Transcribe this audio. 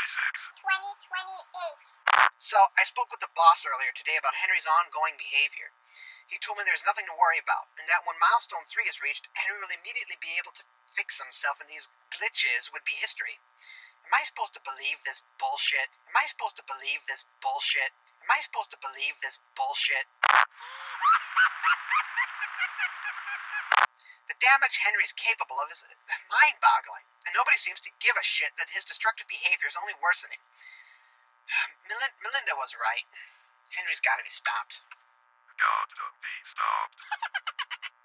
2028. So, I spoke with the boss earlier today about Henry's ongoing behavior. He told me there's nothing to worry about, and that when milestone 3 is reached, Henry will immediately be able to fix himself, and these glitches would be history. Am I supposed to believe this bullshit? Am I supposed to believe this bullshit? Am I supposed to believe this bullshit? The damage Henry's capable of is mind-boggling, and nobody seems to give a shit that his destructive behavior is only worsening. Melinda was right. Henry's gotta be stopped. Gotta be stopped.